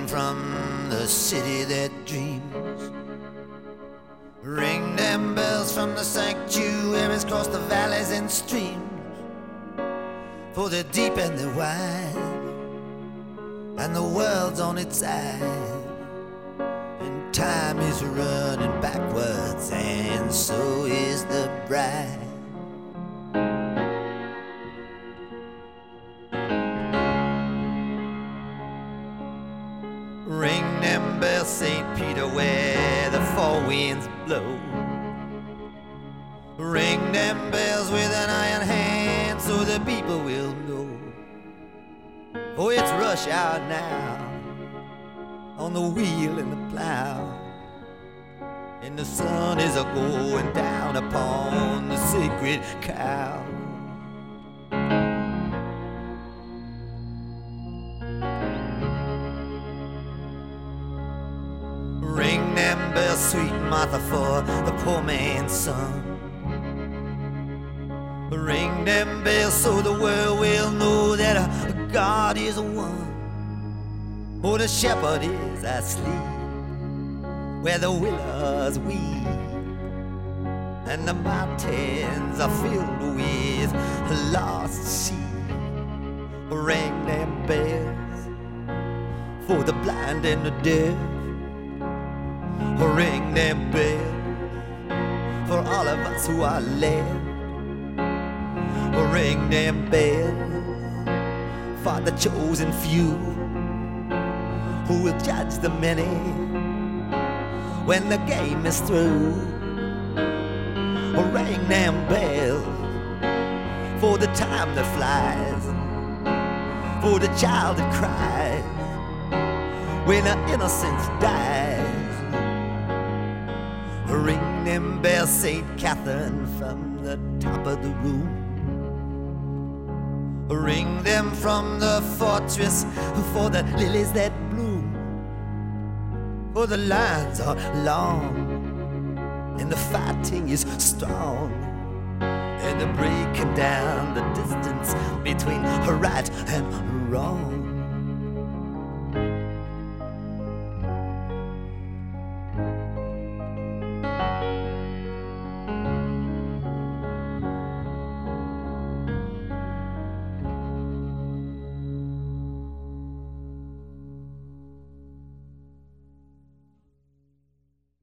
them from the city that dreams. Ring them bells from the sanctuaries, cross the valleys and streams. For they're deep and they're wide, and the world's on its side, and time is running backwards, and so is the bride. Ring them bells, St. Peter, where the four winds blow. Ring them bells with an iron hand, so the people will know. Oh, it's rush hour now, on the wheel and the plow, and the sun is a-going down upon the sacred cow. Ring them bells, sweet Martha, for the poor man's son. Ring them bells so the world will know that God is one. Oh, the shepherd is asleep where the willows weep, and the mountains are filled with lost sheep. Ring them bells for the blind and the deaf. Ring them bells for all of us who are left. Ring them bells for the chosen few who will judge the many when the game is through. Ring them bells for the time that flies, for the child that cries when her innocence dies. Ring them bells, St. Catherine, from the top of the room. Ring them from the fortress for the lilies that bloom. For the lines are long and the fighting is strong, and they're breaking down the distance between right and wrong.